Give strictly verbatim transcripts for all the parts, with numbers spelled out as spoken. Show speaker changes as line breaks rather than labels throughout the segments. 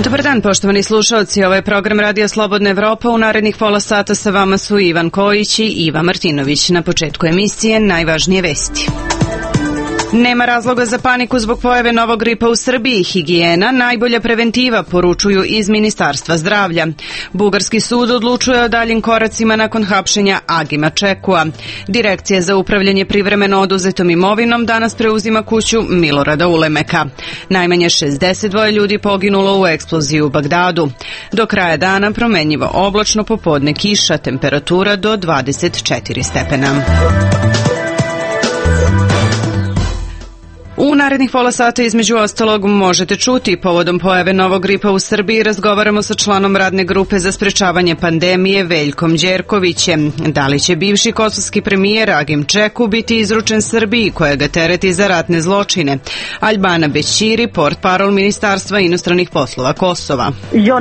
Dobar dan, poštovani slušalci. Ovo je program Radija Slobodna Evropa. U narednih pola sata sa vama su Ivan Kojić i Iva Martinović. Na početku emisije najvažnije vesti. Nema razloga za paniku zbog pojave novog gripa u Srbiji. Higijena, najbolja preventiva, poručuju iz Ministarstva zdravlja. Bugarski sud odlučuje o daljim koracima nakon hapšenja Agima Čekua. Direkcija za upravljanje privremeno oduzetom imovinom danas preuzima kuću Milorada Ulemeka. Najmanje šezdeset dva ljudi poginulo u eksploziji u Bagdadu. Do kraja dana promenljivo oblačno, popodne kiša, temperatura do dvadeset četiri stepena. U narednih pola sata između ostalog možete čuti povodom pojave novog gripa u Srbiji razgovaramo sa članom radne grupe za sprečavanje pandemije Veljkom Đerkovićem. Da li će bivši kosovski premijer Agim Čeku biti izručen Srbiji koja ga tereti za ratne zločine? Albana Bećiri, portparol Ministarstva inostranih poslova Kosova.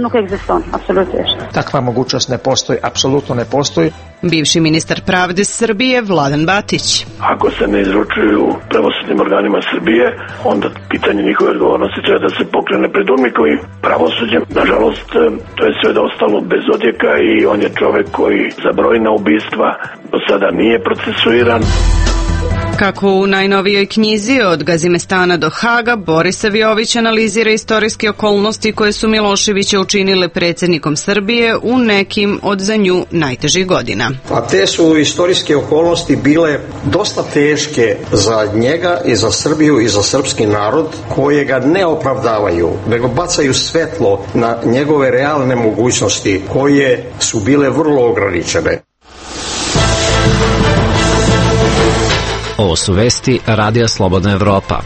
Takva mogućnost ne postoji, apsolutno ne postoji.
Bivši ministar pravde Srbije Vladan Batić.
Ako se ne izručuju pravosudnim organima Srbije, onda pitanje njihove odgovornosti treba da se pokrene pred UNMIK-ovim pravosuđem. Nažalost, to je sve da ostalo bez odjeka i on je čovek koji za brojna ubistva do sada nije procesuiran.
Kako u najnovijoj knjizi Od Gazimestana do Haga, Boris Saviović analizira istorijske okolnosti koje su Miloševića učinile predsjednikom Srbije u nekim od za nju najtežih godina.
A te su istorijske okolnosti bile dosta teške za njega i za Srbiju i za srpski narod, koje ga ne opravdavaju, nego bacaju svetlo na njegove realne mogućnosti koje su bile vrlo ograničene.
Ovo su vesti Radija Slobodna Evropa.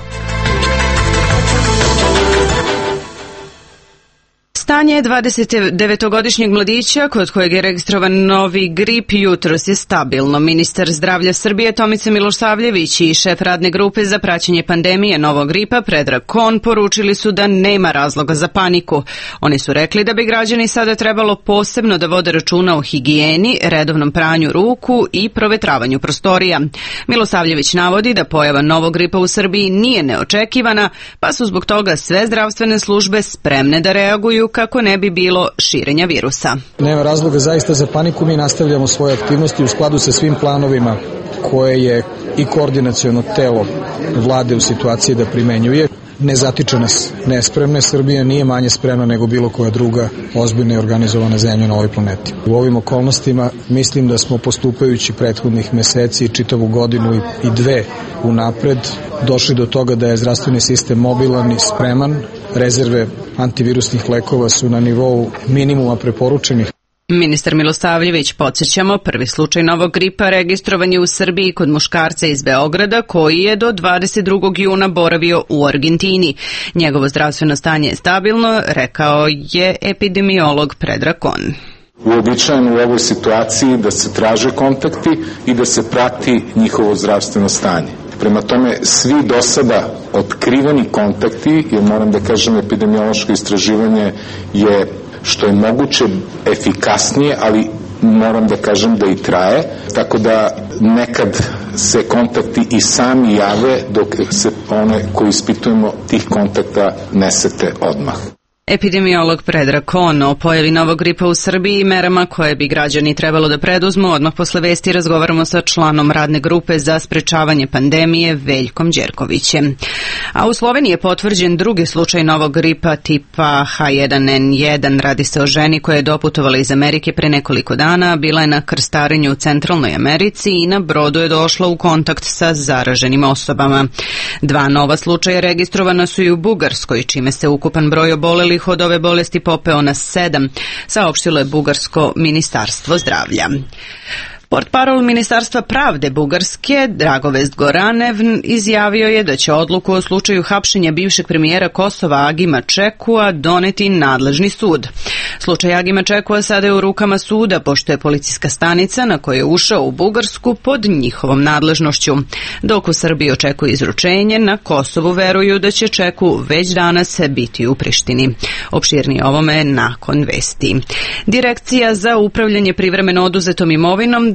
Stanje dvadesetdevetogodišnjeg mladića kod kojeg je registrovan novi grip jutros je stabilno. Ministar zdravlja Srbije Tomica Milosavljević i šef radne grupe za praćenje pandemije novog gripa Predrag Kon poručili su da nema razloga za paniku. Oni su rekli da bi građani sada trebalo posebno da vode računa o higijeni, redovnom pranju ruku i provetravanju prostorija. Milosavljević navodi da pojava novog gripa u Srbiji nije neočekivana, pa su zbog toga sve zdravstvene službe spremne da reaguju kako ne bi bilo širenja virusa.
Nema razloga zaista za paniku, mi nastavljamo svoje aktivnosti u skladu sa svim planovima koje je i koordinaciono telo vlade u situaciji da primenjuje. Ne zatiče nas nespremne, Srbija nije manje spremna nego bilo koja druga ozbiljna i organizovana zemlja na ovoj planeti. U ovim okolnostima mislim da smo postupajući prethodnih meseci i čitavu godinu i dve unapred došli do toga da je zdravstveni sistem mobilan i spreman. Rezerve antivirusnih lekova su na nivou minimuma preporučenih.
Ministar Milosavljević, podsjećamo, prvi slučaj novog gripa registrovan je u Srbiji kod muškarca iz Beograda koji je do dvadeset drugog juna boravio u Argentini. Njegovo zdravstveno stanje je stabilno, rekao je epidemiolog Predrag Kon.
Uobičajeno u ovoj situaciji da se traže kontakti i da se prati njihovo zdravstveno stanje. Prema tome, svi do sada otkriveni kontakti, jer moram da kažem epidemiološko istraživanje je što je moguće efikasnije, ali moram da kažem da i traje, tako da nekad se kontakti i sami jave dok se one koji ispitujemo tih kontakta ne sete odmah.
Epidemiolog Predrag Kon o pojavi novog gripa u Srbiji i merama koje bi građani trebalo da preduzmu. Odmah posle vesti razgovaramo sa članom radne grupe za sprečavanje pandemije Veljkom Đerkovićem. A u Sloveniji je potvrđen drugi slučaj novog gripa tipa H jedan N jedan. Radi se o ženi koja je doputovala iz Amerike pre nekoliko dana, bila je na krstarenju u Centralnoj Americi i na brodu je došla u kontakt sa zaraženim osobama. Dva nova slučaja registrovana su i u Bugarskoj, čime se ukupan broj obolelih od ove bolesti popeo na sedam, saopštilo je Bugarsko ministarstvo zdravlja. Portparol Ministarstva pravde Bugarske, Dragovest Goranev, izjavio je da će odluku o slučaju hapšenja bivšeg premijera Kosova Agima Čekua doneti nadležni sud. Slučaj Agima Čekua sada je u rukama suda, pošto je policijska stanica na kojoj je ušao u Bugarsku pod njihovom nadležnošću. Dok u Srbiji očekuje izručenje, na Kosovu veruju da će Čeku već danas biti u Prištini. Opširnije ovome nakon vesti. Direkcija za upravljanje privremeno oduzetom imovinom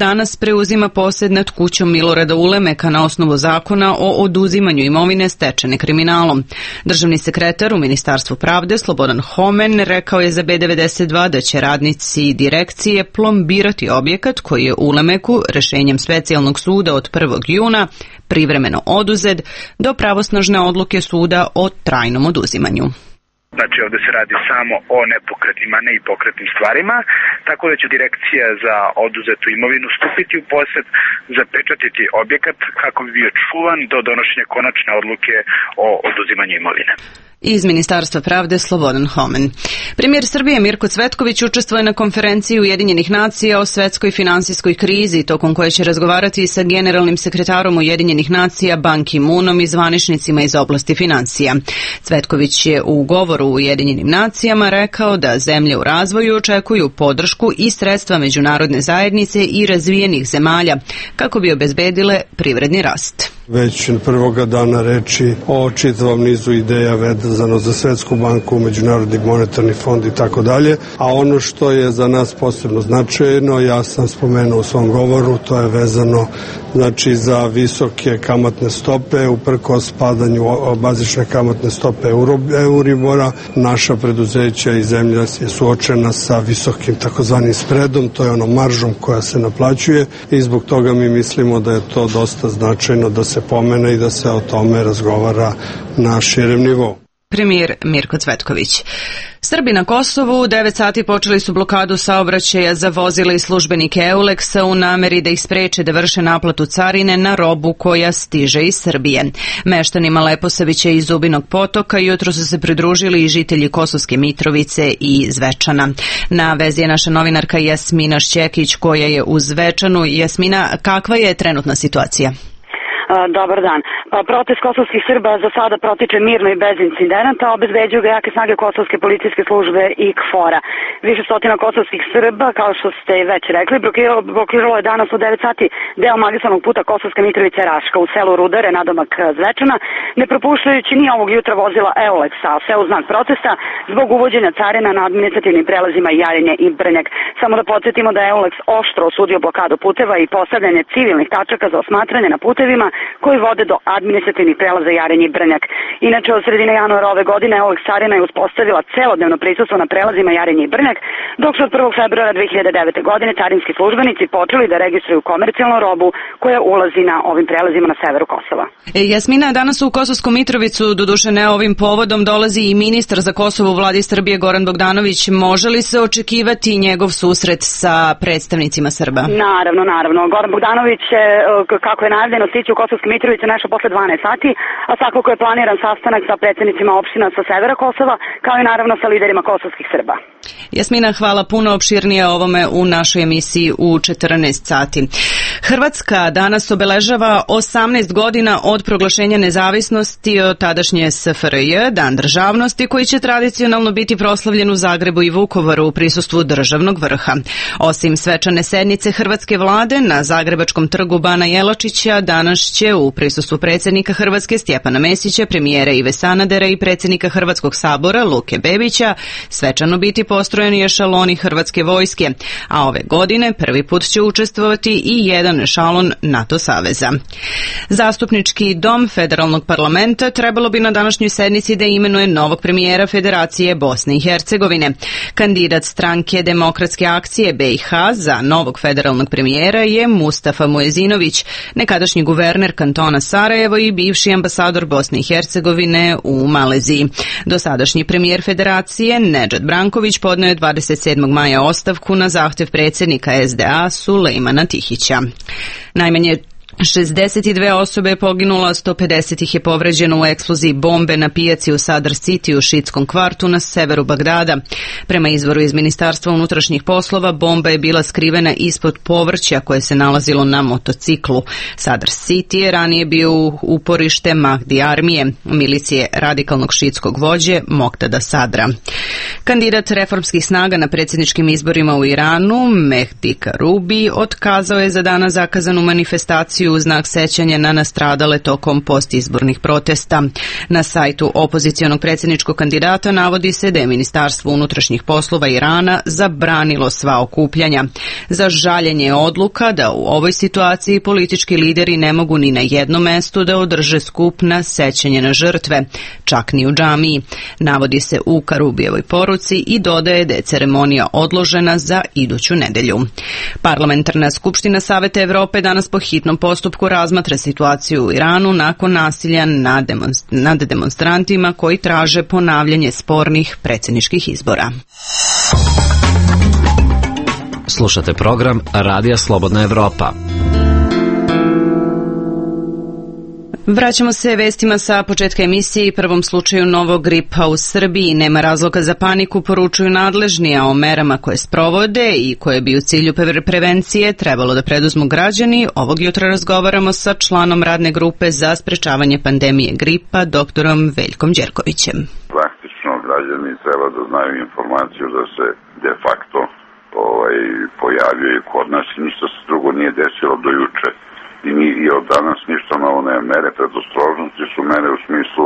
danas preuzima posed nad kućom Milorada Ulemeka na osnovu zakona o oduzimanju imovine stečene kriminalom. Državni sekretar u Ministarstvu pravde Slobodan Homen rekao je za B devedeset dva da će radnici direkcije plombirati objekat koji je Ulemeku rešenjem specijalnog suda od prvog juna privremeno oduzet do pravosnažne odluke suda o trajnom oduzimanju.
Znači ovde se radi samo o nepokretnim, a ne i pokretnim stvarima, tako da će direkcija za oduzetu imovinu stupiti u posed, zapečatiti objekat kako bi bio čuvan do donošenja konačne odluke o oduzimanju imovine.
Iz Ministarstva pravde Slobodan Homen. Premijer Srbije Mirko Cvetković učestvuje na konferenciji Ujedinjenih nacija o svetskoj finansijskoj krizi, tokom koje će razgovarati sa generalnim sekretarom Ujedinjenih nacija Ban Ki-moonom i zvaničnicima iz oblasti financija. Cvetković je u govoru u Ujedinjenim nacijama rekao da zemlje u razvoju očekuju podršku i sredstva međunarodne zajednice i razvijenih zemalja kako bi obezbedile privredni rast.
Već prvoga dana reči o čitavom nizu ideja vezano za Svetsku banku, Međunarodni monetarni fond i tako dalje, a ono što je za nas posebno značajno, ja sam spomenuo u svom govoru, to je vezano znači za visoke kamatne stope, uprkos padanju bazične kamatne stope Euribora, naša preduzeća i zemlja je suočena sa visokim takozvanim spredom, to je ono maržom koja se naplaćuje i zbog toga mi mislimo da je to dosta značajno da se pomene i da se o tome razgovara na širem nivou.
Premijer Mirko Cvetković. Srbi na Kosovu u devet sati počeli su blokadu saobraćaja za vozila i službenike Euleksa u nameri da ih spreče da vrše naplatu carine na robu koja stiže iz Srbije. Meštanima Leposavića i Zubinog Potoka jutro su se pridružili i žitelji Kosovske Mitrovice i Zvečana. Na vezi je naša novinarka Jasmina Šćekić koja je u Zvečanu. Jasmina, kakva je trenutna situacija?
Dobar dan. Protest kosovskih Srba za sada protiče mirno i bez incidenata, obezbeđuju ga jake snage kosovske policijske službe i K F O R-a. Više stotina kosovskih Srba, kao što ste već rekli, blokiralo je danas u devet sati deo magistralnog puta Kosovska Mitrovica Raška u selu Rudare, nadomak Zvečana, ne propuštajući ni ovog jutra vozila Euleksa, a sve u znak protesta zbog uvođenja carina na administrativnim prelazima Jarinje i Brnjak. Samo da podsjetimo da je Euleks oštro osudio blokadu puteva i postavljanje civilnih tačaka za osmatranje na putevima koji vode do administrativnih prelaza Jarinje i Brnjak. Inače, od sredine januara ove godine Euleks carina je uspostavila celodnevno prisustvo na prelazima Jarinje i Brnjak, dok su od prvog februara dve hiljade devete. godine carinski službenici počeli da registruju komercijalnu robu koja ulazi na ovim prelazima na severu Kosova.
E, Jasmina, danas u Kosovsku Mitrovicu, doduše ne ovim povodom, dolazi i ministar za Kosovo u vladi Srbije Goran Bogdanović. Može li se očekivati njegov susret sa predstavnicima Srba?
Naravno, naravno. Goran Bogdanović, kako je najavljeno, stići u Kosovske Mitrovice nešto posle dvanaest sati, a svakako je planiran sastanak sa predsednicima opština sa severa Kosova, kao i naravno sa liderima kosovskih Srba.
Jasmina, hvala puno, opširnije o ovome u našoj emisiji u četrnaest sati. Hrvatska danas obeležava osamnaest godina od proglašenja nezavisnosti od tadašnje S F R J, Dan državnosti, koji će tradicionalno biti proslavljen u Zagrebu i Vukovaru u prisustvu državnog vrha. Osim svečane sednice hrvatske vlade na Zagrebačkom trgu Bana Jelačića, danas će u prisustvu predsjednika Hrvatske Stjepana Mesića, premijera Ive Sanadera i predsjednika Hrvatskog sabora Luke Bebića svečano biti postrojeni ešaloni Hrvatske vojske, a ove godine prvi put će učestvovati i jedan ešalon NATO saveza. Zastupnički dom Federalnog parlamenta trebalo bi na današnjoj sednici da imenuje novog premijera Federacije Bosne i Hercegovine. Kandidat stranke Demokratske akcije B i H za novog federalnog premijera je Mustafa Muezinović, nekadašnji guverner kantona Sarajevo i bivši ambasador Bosne i Hercegovine u Maleziji. Dosadašnji premijer Federacije Nedžad Branković podneo je dvadeset sedmog maja ostavku na zahtev predsjednika S D A Sulejmana Tihića. Najmanje šezdeset dve osobe je poginulo, sto pedeset ih je povređeno u eksploziji bombe na pijaci u Sadr City u šiitskom kvartu na severu Bagdada. Prema izvoru iz Ministarstva unutrašnjih poslova, bomba je bila skrivena ispod povrća koje se nalazilo na motociklu. Sadr City je ranije bio uporište Mahdi armije, milicije radikalnog šiitskog vođe Moktada Sadra. Kandidat reformskih snaga na predsjedničkim izborima u Iranu, Mehdi Karubi, otkazao je za danas zakazanu manifestaciju u znak sećanja na nastradale tokom postizbornih protesta. Na sajtu opozicionog predsjedničkog kandidata navodi se da je Ministarstvo unutrašnjih poslova Irana zabranilo sva okupljanja. Za žaljenje je odluka da u ovoj situaciji politički lideri ne mogu ni na jednom mestu da održe skup na sećanje na žrtve, čak ni u džamiji. Navodi se u Karubijevoj poruci i dodaje da je ceremonija odložena za iduću nedelju. Parlamentarna skupština Saveta Evrope danas po hitnom postupku razmatra situaciju u Iranu nakon nasilja nad demonstrantima koji traže ponavljanje spornih predsjedničkih izbora.
Slušate program Radija Slobodna Evropa.
Vraćamo se vestima sa početka emisije i prvom slučaju novog gripa u Srbiji. Nema razloga za paniku, poručuju nadležni, a o merama koje sprovode i koje bi u cilju prevencije trebalo da preduzmu građani. Ovog jutra razgovaramo sa članom radne grupe za sprečavanje pandemije gripa, doktorom Veljkom Đerkovićem.
Praktično građani treba da znaju informaciju da se de facto ovaj, pojavljuje kod nas i ništa se drugo nije desilo do juče. I, ni, i od danas ništa novo ne. Mere predostrožnosti su mere u smislu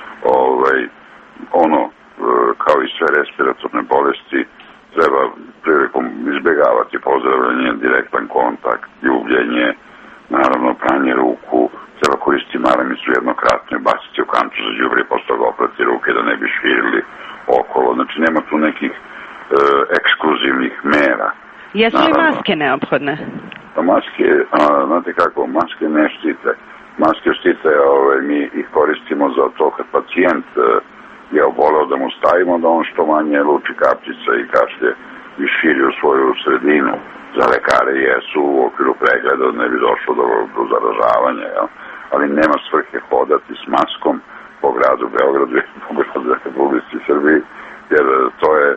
ovaj, ono, kao i sve respiratorne bolesti, treba prilikom izbjegavati pozdravljanje, direktan kontakt, ljubljenje, naravno pranje ruku, treba koristiti maramicu jednokratno i baciti u kantu za đubre i posle toga oprati ruke da ne bi širili okolo. Znači nema tu nekih e, ekskluzivnih mera.
Jesu li naravno maske neophodne?
Maske, a, znate kako, maske ne štite. Maske štite, ovaj, mi ih koristimo za to kad pacijent e, je oboleo da mu stavimo da on što manje luči kapčice i kašlje i širi u svoju sredinu. Za lekare jesu u okviru pregleda da ne bi došlo do, do zaražavanja, jel? Ali nema svrhe hodati s maskom po gradu Beogradu i po gradu Republici Srbiji, jer to je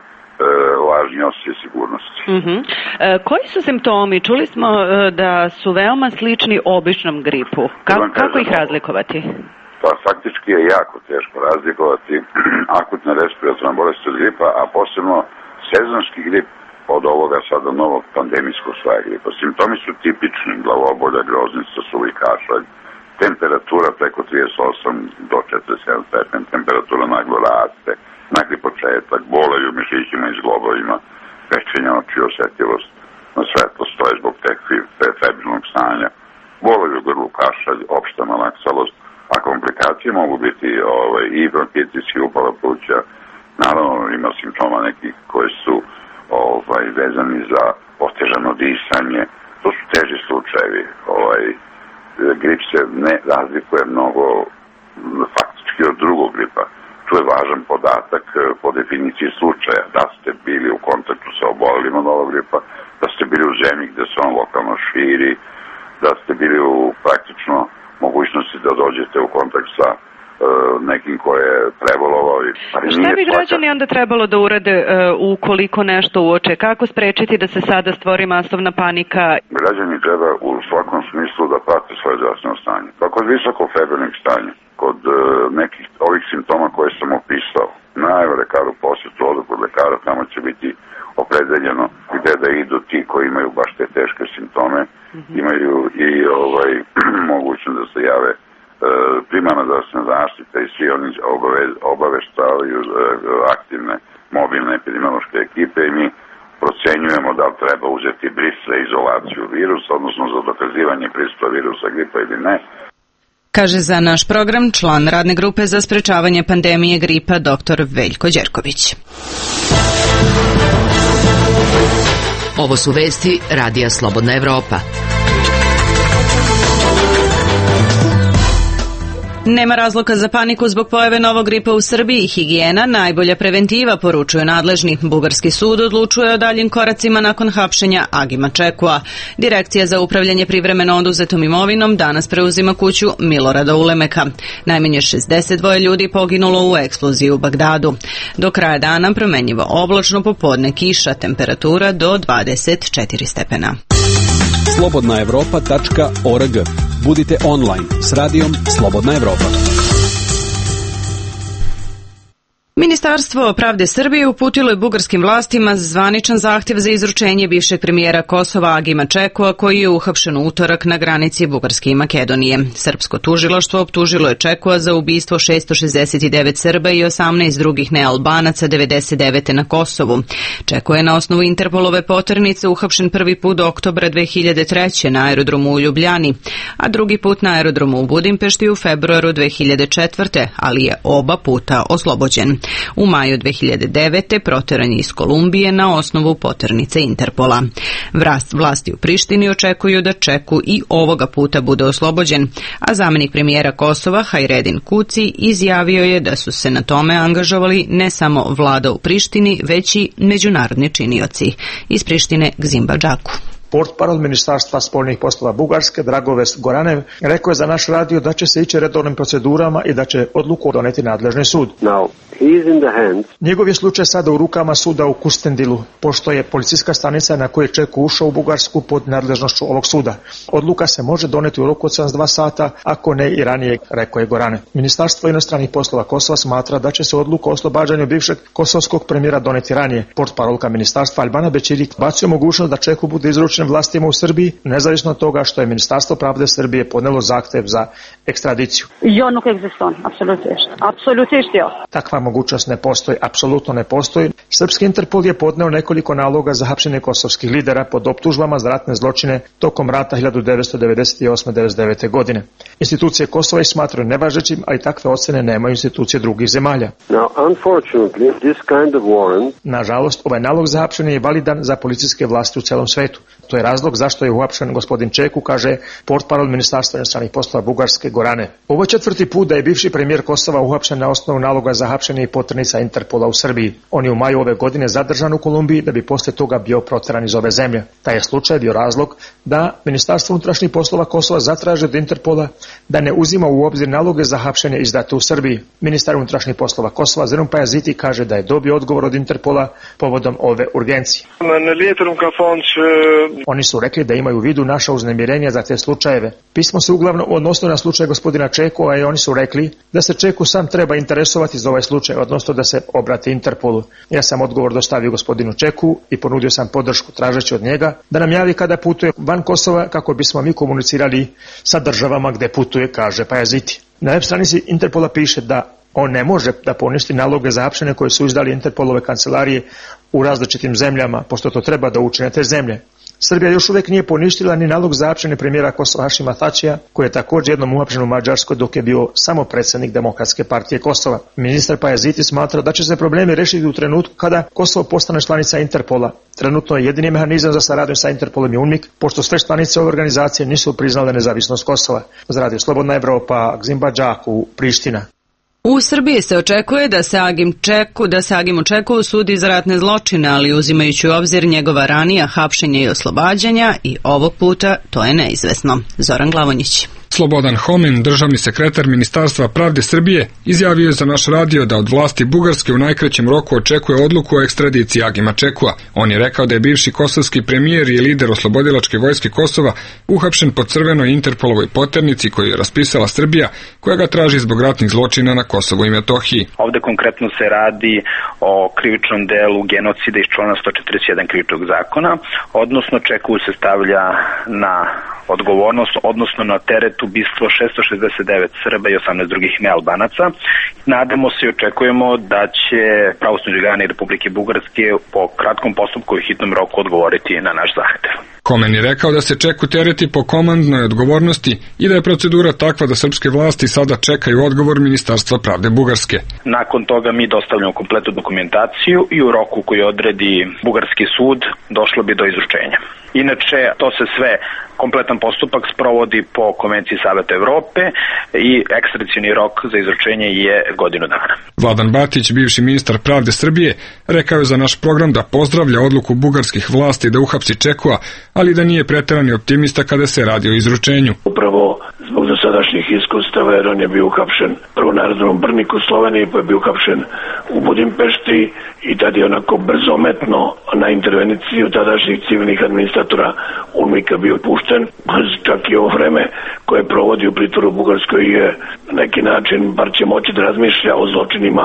lažni osjećaj sigurnosti.
Uh-huh. E, koji su simptomi? Čuli smo e, da su veoma slični običnom gripu. Ka, kako ih razlikovati?
Pa faktički je jako teško razlikovati akutna respiratorna bolest od gripa, a posebno sezonski grip od ovoga sada novog pandemijskog svaja gripa. Simptomi su tipični: glavobolja, groznica, suvi kašalj, temperatura preko trideset osam do četrdeset jedan stepen, temperatura naglo raste, nagli početak, bolaju u mišićima i zglobovima, pečenja oči, osjetljivost na svetlost, to je zbog te febrilnog stanja, bolaju u grlu, kašalj, opšta malaksalost, a komplikacije mogu biti ovaj, i bronhitis i upala pluća. Naravno ima simptoma nekih koji su ovaj, vezani za otežano disanje. To su teži slučajevi. Ovaj, grip se ne razlikuje mnogo faktički od drugog gripa. Tu je važan podatak po definiciji slučaja, da ste bili u kontaktu sa obolelima od ovog gripa, da ste bili u zemlji gde se on lokalno širi, da ste bili u praktično mogućnosti da dođete u kontakt sa uh, nekim ko je prebolovao.
Šta bi građani onda trebalo da urade uh, ukoliko nešto uoče? Kako sprečiti da se sada stvori masovna panika?
Građani treba u svakom smislu da prate svoje zdravstveno stanje. Pa kod visokofebrilnih stanja, kod uh, nekih ovih simptoma koje sam opisao, najve lekaru posjetu, odu kod lekara, tamo će biti opredeljeno gde da idu ti koji imaju baš te teške simptome, mm-hmm. imaju i ovaj, mogućnost da se jave uh, primarna zdravstvena zaštita i svi oni obave, obaveštavaju uh, aktivne mobilne epidemiološke ekipe i mi procenjujemo da li treba uzeti bris za izolaciju virusa, odnosno za dokazivanje prisustva virusa gripa ili ne.
Kaže za naš program član radne grupe za sprečavanje pandemije gripa doktor Veljko Đerković.
Ovo su vesti Radija Slobodna Evropa.
Nema razloga za paniku zbog pojave novog gripa u Srbiji. Higijena najbolja preventiva, poručuju nadležni. Bugarski sud odlučuje o daljim koracima nakon hapšenja Agima Čekua. Direkcija za upravljanje privremeno oduzetom imovinom danas preuzima kuću Milorada Ulemeka. Najmanje šezdeset dva ljudi poginulo u eksploziji u Bagdadu. Do kraja dana promenjivo oblačno, popodne kiša, temperatura do dvadeset četiri stepena.
slobodna evropa tačka org. Budite online s radijom Slobodna Evropa.
Ministarstvo pravde Srbije uputilo je bugarskim vlastima zvaničan zahtjev za izručenje bivšeg premijera Kosova Agima Čekua, koji je uhapšen u utorak na granici Bugarske i Makedonije. Srpsko tužilaštvo optužilo je Čekua za ubistvo šesto šezdeset devet Srba i osamnaest drugih nealbanaca devedeset devete na Kosovu. Čekua je na osnovu Interpolove poternice uhapšen prvi put do oktobra dve hiljade treće na aerodromu u Ljubljani, a drugi put na aerodromu u Budimpešti u februaru dve hiljade četvrte, ali je oba puta oslobođen. U maju dve hiljade devete proteran je iz Kolumbije na osnovu poternice Interpola. Vlasti u Prištini očekuju da Čeku i ovoga puta bude oslobođen, a zamenik premijera Kosova Hajredin Kuci izjavio je da su se na tome angažovali ne samo vlada u Prištini, već i međunarodni činioci. Iz Prištine Gzimba Džaku.
Portparol Ministarstva spoljnih poslova Bugarske, Dragovest Goranev, rekao je za naš radio da će se ići redovnim procedurama i da će odluku doneti nadležni sud.
Now, he is in the hands.
Njegov je slučaj sada u rukama suda u Kustendilu, pošto je policijska stanica na kojoj Čeku ušao u Bugarsku pod nadležnošću ovog suda. Odluka se može doneti u roku od sedamdeset dva sata, ako ne i ranije, rekao je Goranev. Ministarstvo inostranih poslova Kosova smatra da će se odluka o oslobađanju bivšeg kosovskog premijera doneti ranije. Portparolka ministarstva Albana Bećirik bacio mogućnost da Čeku bude izručen vlastima u Srbiji, nezavisno od toga što je Ministarstvo pravde Srbije podnelo zahtev za ekstradiciju. Takva mogućnost ne postoji, apsolutno ne postoji. Srpski Interpol je podneo nekoliko naloga za hapšenje kosovskih lidera pod optužbama za ratne zločine tokom rata hiljadu devetsto devedeset osme do devedeset devete. godine. Institucije Kosova ih smatraju nevažećim, ali takve ocene nemaju institucije drugih zemalja.
Now, unfortunately, this kind of warrant...
Nažalost, ovaj nalog za hapšenje je validan za policijske vlasti u celom svetu. To je razlog zašto je uhapšen gospodin Čeku, kaže portparol Ministarstva inostranih poslova Bugarske Gorane. Ovo je četvrti put da je bivši premijer Kosova uhapšen na osnovu naloga za hapšenje i poternica Interpola u Srbiji. On je u maju ove godine zadržan u Kolumbiji da bi posle toga bio proteran iz ove zemlje. Taj je slučaj bio razlog da Ministarstvo unutrašnjih poslova Kosova zatraže od Interpola da ne uzima u obzir naloge za hapšenje izdate u Srbiji. Ministar unutrašnjih poslova Kosova Zerum Pajaziti kaže da je dobio odgovor od Interpola povodom ove urgencije. Oni su rekli da imaju u vidu naša uznemirenja za te slučajeve. Pismo se uglavnom odnosno na slučaj gospodina Čekova i oni su rekli da se Čeku sam treba interesovati za ovaj slučaj, odnosno da se obrati Interpolu. Ja sam odgovor dostavio gospodinu Čeku i ponudio sam podršku tražeći od njega da nam javi kada putuje van Kosova kako bismo mi komunicirali sa državama gde putuje, kaže Pajaziti. Na web stranici Interpola piše da on ne može da poništi naloge za hapšenje koje su izdali Interpolove kancelarije u različitim zemljama, pošto to treba da učine te zemlje. Srbija još uvek nije poništila ni nalog za hapšenje premijera Kosova Hašima Tačija, koji je također jednom uhapšen u Mađarskoj dok je bio samo predsjednik Demokratske partije Kosova. Ministar Pajaziti smatra da će se problemi rešiti u trenutku kada Kosovo postane članica Interpola. Trenutno je jedini mehanizam za saradnju sa Interpolom je UNMIK, pošto sve članice ove organizacije nisu priznale nezavisnost Kosova. Za radio Slobodna Evropa, Gzimba Džaku, Priština.
U Srbiji se očekuje da se Agim Čeku, da se Agimu Čeku sudi za ratne zločine, ali uzimajući u obzir njegova ranija hapšenja i oslobađanja, i ovog puta to je neizvesno. Zoran Glavonjić.
Slobodan Homen, državni sekretar Ministarstva pravde Srbije, izjavio je za naš radio da od vlasti Bugarske u najkraćem roku očekuje odluku o ekstradiciji Agima Čekua. On je rekao da je bivši kosovski premijer i lider oslobodilačke vojske Kosova uhapšen po crvenoj Interpolovoj poternici koju je raspisala Srbija, koja ga traži zbog ratnih zločina na Kosovu i Metohiji.
Ovde konkretno se radi o krivičnom delu genocida iz člana sto četrdeset jedan krivičnog zakona, odnosno Čeku se stavlja na odgovornost, odnosno na teret ubistvo šesto šezdeset devet Srba i osamnaest drugih nealbanaca. Nadamo se i očekujemo da će pravosudni organi Republike Bugarske po kratkom postupku i hitnom roku odgovoriti na naš zahtev.
Komen je rekao da se Čeku tereti po komandnoj odgovornosti i da je procedura takva da srpske vlasti sada čekaju odgovor Ministarstva pravde Bugarske.
Nakon toga mi dostavljamo kompletnu dokumentaciju i u roku koji odredi Bugarski sud došlo bi do izručenja. Inače, to se sve, kompletan postupak sprovodi po Konvenciji Saveta Evrope i ekstradicioni rok za izručenje je godinu dana.
Vladan Batić, bivši ministar pravde Srbije, rekao je za naš program da pozdravlja odluku bugarskih vlasti da uhapsi Čekua, ali da nije preterani optimista kada se radi o izručenju.
Upravo zbog dosadašnjih iskustava, jer on je bio uhapšen prvo na aerodromu Brnik u Sloveniji, pa je bio uhapšen u Budimpešti i tad je onako brzometno na interveniciju tadašnjih civilnih administratora UNMIK-a bio pušten. Čak i ovo vreme koje provodi u pritvoru u Bugarskoj je na neki način, bar će moći da razmišlja o zločinima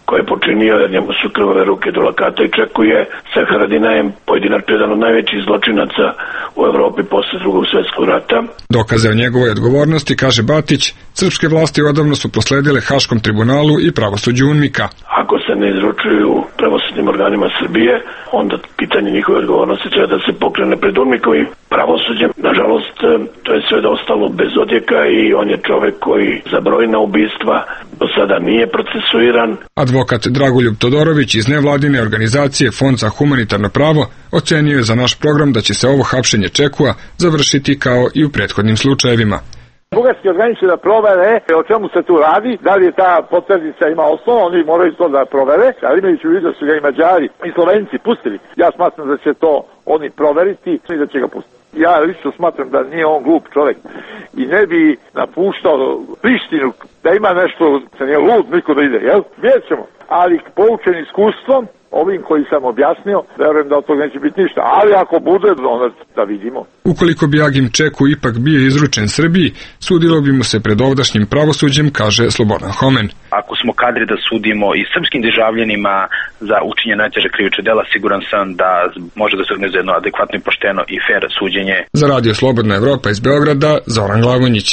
koje je počinio, jer njemu su krvave ruke do lakata i čekuje sa Haradinajem, pojedinačno jedan od najvećih zločinaca u Evropi posle drugog svjetskog rata.
Dokaze o njegovoj odgovornosti, kaže Batić, srpske vlasti odavno su prosledile Haškom tribunalu i pravosuđu UNMIK-a.
Ako se ne izručuju pravosudnim organima Srbije, onda pitanje njihove odgovornosti treba da se pokrene pred UNMIK-om i pravosuđem. Nažalost, to je sve ostalo bez odjeka i on je čovek koji za brojna ubistva do sada nije procesuiran.
Advokat Dragoljub Todorović iz nevladine organizacije Fond za humanitarno pravo ocenio je za naš program da će se ovo hapšenje Čekua završiti kao i u prethodnim slučajevima.
Bugarski organi će da provere o čemu se tu radi, da li je ta potvrdica ima osnova, oni moraju to da provere, ali imajući u vidu da su ga i Mađari i Slovenci pustili. Ja smatram da će to oni proveriti i da će ga pustiti. Ja lično smatram da nije on glup čovjek i ne bi napuštao Prištinu, da ima nešto, se nije lud, niko da ide, jel? Vidjet ćemo, ali poučen iskustvom, ovim koji sam objasnio, verujem da od toga neće biti ništa, ali ako bude, onda da vidimo.
Ukoliko bi Agim Čeku ipak bio izručen Srbiji, sudilo bi mu se pred ovdašnjim pravosuđem, kaže Slobodan Homen.
Ako smo kadri da sudimo i srpskim državljanima za učinjene najteže krivične dela, siguran sam da može da se organizuje jedno adekvatno i pošteno i fer suđenje.
Za Radio Slobodna Evropa iz Beograda, Zoran Glavonjić.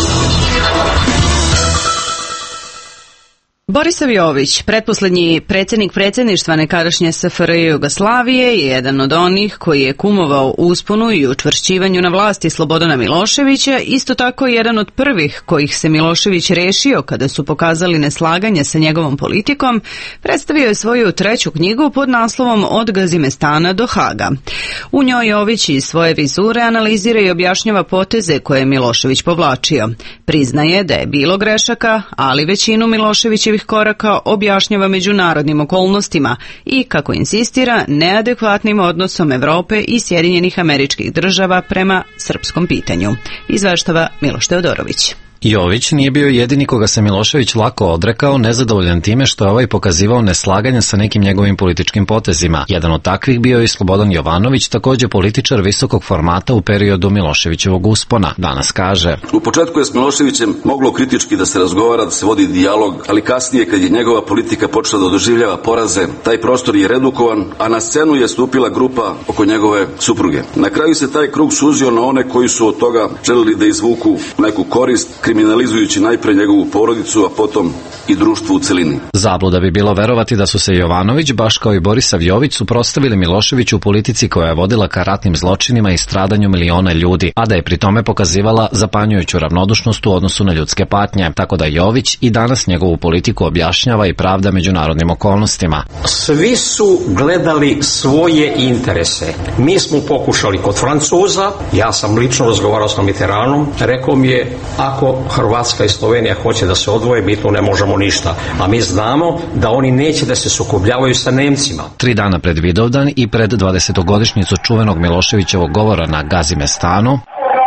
Borisav Jović, pretposlednji predsjednik predsjedništva nekadašnje S F R J Jugoslavije, je jedan od onih koji je kumovao usponu i učvršćivanju na vlasti Slobodana Miloševića, isto tako i jedan od prvih kojih se Milošević rešio kada su pokazali neslaganje sa njegovom politikom, predstavio je svoju treću knjigu pod naslovom Od Gazimestana do Haga. U njoj Jović iz svoje vizure analizira i objašnjava poteze koje je Milošević povlačio. Priznaje da je bilo grešaka, ali većinu Miloševićevih koraka objašnjava međunarodnim okolnostima i, kako insistira, neadekvatnim odnosom Evrope i Sjedinjenih Američkih Država prema srpskom pitanju. Izveštava Miloš Teodorović.
Jović nije bio jedini koga se Milošević lako odrekao, nezadovoljan time što je ovaj pokazivao neslaganje sa nekim njegovim političkim potezima. Jedan od takvih bio i Slobodan Jovanović, također političar visokog formata u periodu Miloševićevog uspona. Danas kaže:
U početku je s Miloševićem moglo kritički da se razgovara, da se vodi dijalog, ali kasnije kad je njegova politika počela da doživljava poraze, taj prostor je redukovan, a na scenu je stupila grupa oko njegove supruge. Na kraju se taj krug suzio na one koji su od toga želeli da izvuku neku korist, kriminalizujući najpre njegovu porodicu, a potom i društvo u celini.
Zabluda bi bilo verovati da su se Jovanović, baš kao i Borisav Jović, suprotstavili Miloševiću u politici koja je vodila ka ratnim zločinima i stradanju miliona ljudi, a da je pri tome pokazivala zapanjujuću ravnodušnost u odnosu na ljudske patnje, tako da Jović i danas njegovu politiku objašnjava i pravda međunarodnim okolnostima.
Svi su gledali svoje interese. Mi smo pokušali kod Francuza, ja sam lično razgovarao sa Mitteranom, rekao mi je, ako Hrvatska i Slovenija hoće da se odvoje, mi tu ne možemo ništa. A mi znamo da oni neće da se sukobljavaju sa Nemcima.
Tri dana pred Vidovdan i pred dvadesetogodišnjicu čuvenog Miloševićevog govora na Gazimestanu,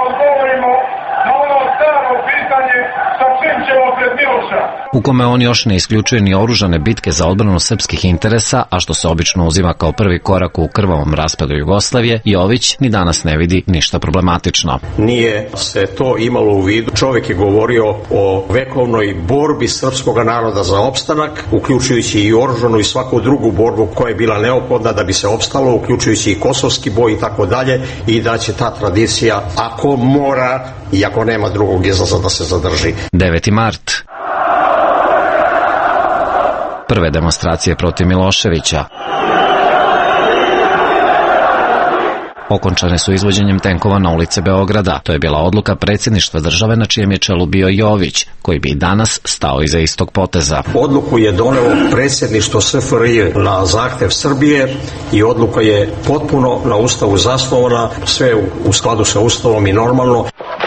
u kome on još ne isključuje ni oružane bitke za odbranu srpskih interesa, a što se obično uzima kao prvi korak u krvavom raspadu Jugoslavije, Jović ni danas ne vidi ništa problematično.
Nije se to imalo u vidu. Čovjek je govorio o vekovnoj borbi srpskog naroda za opstanak, uključujući i oružanu i svaku drugu borbu koja je bila neophodna da bi se opstalo, uključujući i kosovski boj i tako dalje, i da će ta tradicija, ako mora i ako nema drugog izlaza, da se zadrži.
deveti mart. Prve demonstracije protiv Miloševića okončane su izvođenjem tenkova na ulice Beograda. To je bila odluka predsjedništva države na čijem je čelu bio Jović, koji bi i danas stao iza istog poteza.
Odluku je donelo predsjedništvo S F R J na zahtev Srbije i odluka je potpuno na Ustavu zasnovana, sve u skladu sa Ustavom i normalno.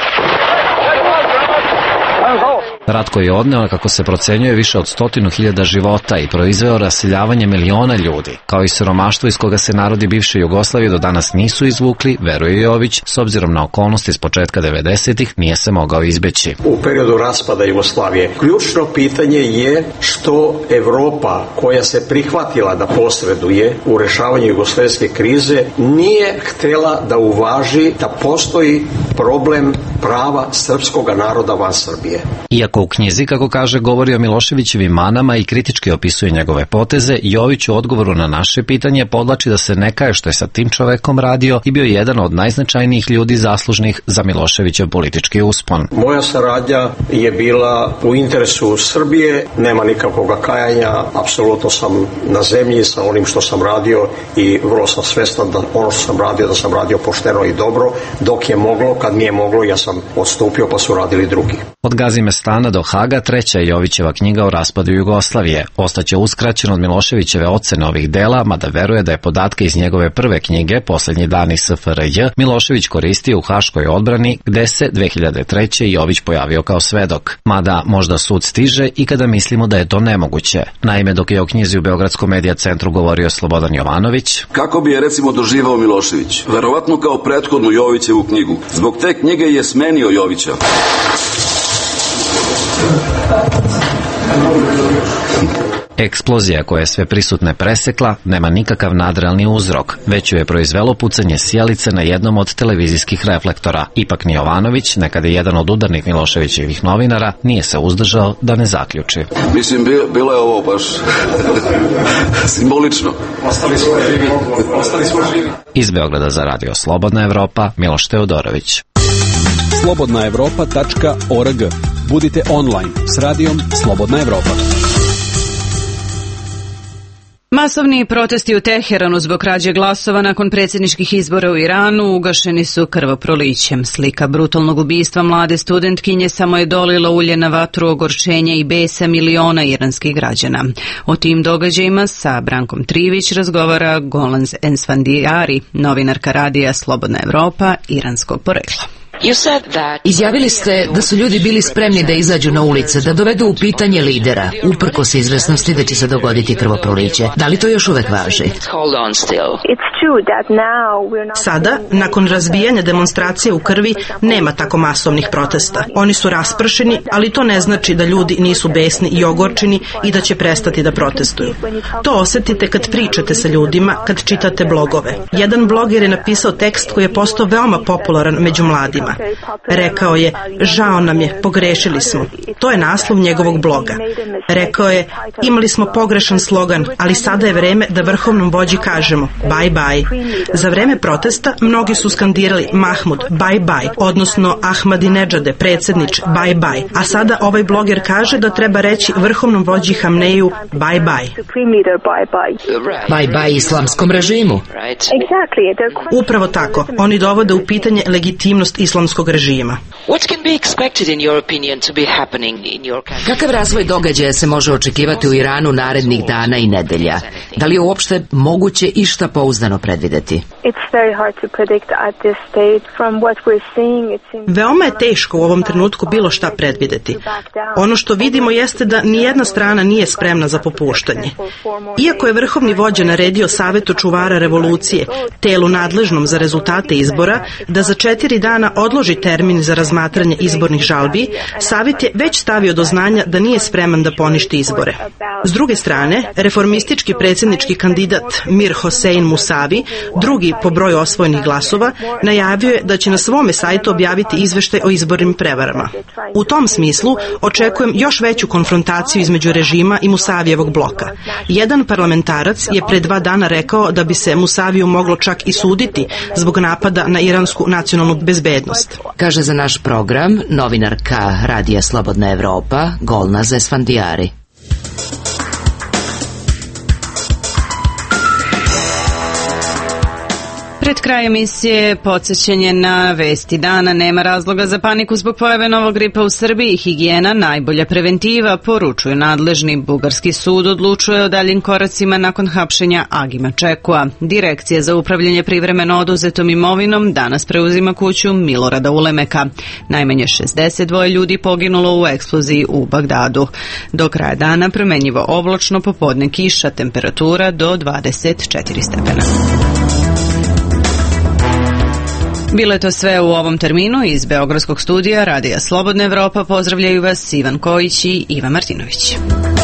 Rat koji je odneo, kako se procenjuje, više od stotinu hiljada života i proizveo raseljavanje miliona ljudi, kao i siromaštvo iz koga se narodi bivše Jugoslavije do danas nisu izvukli, veruje Jović, s obzirom na okolnosti s početka devedesetih nije se mogao izbeći.
U periodu raspada Jugoslavije ključno pitanje je što Evropa, koja se prihvatila da posreduje u rešavanju jugoslavijske krize, nije htela da uvaži da postoji problem prava srpskog naroda van Srbije.
Iako Iako u knjizi, kako kaže, govori o Miloševićevim manama i kritički opisuje njegove poteze, Jović u odgovoru na naše pitanje podlači da se ne kaje što je sa tim čovekom radio i bio jedan od najznačajnijih ljudi zaslužnih za Miloševićev politički uspon.
Moja saradnja je bila u interesu Srbije, nema nikakvog kajanja, apsolutno sam na zemlji sa onim što sam radio i vrlo sam svestan da ono što sam radio, da sam radio pošteno i dobro, dok je moglo, kad nije moglo, ja sam odstupio pa su radili drugi.
Od Gazimestana do Haga treća je Jovićeva knjiga o raspadu Jugoslavije. Ostaće uskraćen od Miloševićeve ocene ovih dela, mada veruje da je podatke iz njegove prve knjige, Poslednji dani S F R J, Milošević koristio u Haškoj odbrani, gde se dve hiljade treće. Jović pojavio kao svedok. Mada možda sud stiže i kada mislimo da je to nemoguće. Naime, dok je o knjizi u Beogradskom medija centru govorio Slobodan Jovanović.
Kako bi je recimo doživao Milošević? Verovatno kao prethodnu Jovićevu knjigu. Zbog te knjige je smenio Jovića.
Eksplozija koja je sve prisutne presekla nema nikakav nadrealni uzrok, već ju je proizvelo pucanje sijalice na jednom od televizijskih reflektora. Ipak ni Jovanović, nekada je jedan od udarnih Miloševićevih novinara, nije se uzdržao da ne zaključi.
Mislim, bilo je ovo baš simbolično. Ostali smo živi. Ostali smo živi.
Iz Beograda za Radio Slobodna Evropa, Miloš Teodorović.
slobodna evropa tačka org. Budite online s radijom Slobodna Evropa.
Masovni protesti u Teheranu zbog krađe glasova nakon predsjedničkih izbora u Iranu ugašeni su krvoprolićem. Slika brutalnog ubistva mlade studentkinje samo je dolila ulje na vatru ogorčenja i besa miliona iranskih građana. O tim događajima sa Brankom Trivić razgovara Golnaz Esfandiari, novinarka radija Slobodna Evropa iranskog porekla.
Izjavili ste da su ljudi bili spremni da izađu na ulice, da dovedu u pitanje lidera, uprkos izvesnosti da će se dogoditi krvoproliće. Da li to još uvek važi?
Sada, nakon razbijanja demonstracije u krvi, nema tako masovnih protesta. Oni su raspršeni, ali to ne znači da ljudi nisu besni i ogorčeni i da će prestati da protestuju. To osetite kad pričate sa ljudima, kad čitate blogove. Jedan bloger je napisao tekst koji je postao veoma popularan među mladima. Rekao je, žao nam je, pogrešili smo. To je naslov njegovog bloga. Rekao je, imali smo pogrešan slogan, ali sada je vreme da vrhovnom vođi kažemo bye bye. Za vreme protesta mnogi su skandirali Mahmud, bye bye, odnosno Ahmadinedžade, predsjednič, bye bye. A sada ovaj bloger kaže da treba reći vrhovnom vođi Hamneju bye bye.
Bye bye islamskom režimu.
Upravo tako. Oni dovode u pitanje legitimnost islamskog režima.
Kakav razvoj događaja se može očekivati u Iranu narednih dana i nedelja? Da li je uopšte moguće išta pouzdano predvideti?
Veoma je teško u ovom trenutku bilo šta predvideti. Ono što vidimo jeste da nijedna strana nije spremna za popuštanje. Iako je vrhovni vođa naredio Savetu čuvara revolucije, telu nadležnom za rezultate izbora, da za četiri dana odloži termin za razmatranje izbornih žalbi, Savet je već stavio do znanja da nije spreman da poništi izbore. S druge strane, reformistički predsjednički kandidat Mir Hosein Musavi, drugi po broju osvojenih glasova, najavio je da će na svome sajtu objaviti izveštaj o izbornim prevarama. U tom smislu očekujem još veću konfrontaciju između režima i Musavijevog bloka. Jedan parlamentarac je pre dva dana rekao da bi se Musaviju moglo čak i suditi zbog napada na iransku nacionalnu bezbednost.
Kaže za naš program novinarka Radija Slobodna Evropa Golnaz Esfandiari.
Pred kraj emisije podsjećanje na vesti dana. Nema razloga za paniku zbog pojave novog gripa u Srbiji. Higijena najbolja preventiva, poručuju nadležni. Bugarski sud odlučuje o daljim koracima nakon hapšenja Agima Čekua. Direkcija za upravljanje privremeno oduzetom imovinom danas preuzima kuću Milorada Ulemeka. Najmanje šezdeset dva ljudi poginulo u eksploziji u Bagdadu. Do kraja dana promenjivo oblačno, popodne kiša, temperatura do dvadeset četiri stepena. Bilo je to sve u ovom terminu. Iz Beogradskog studija Radija Slobodna Evropa pozdravljaju vas Ivan Kojić i Iva Martinović.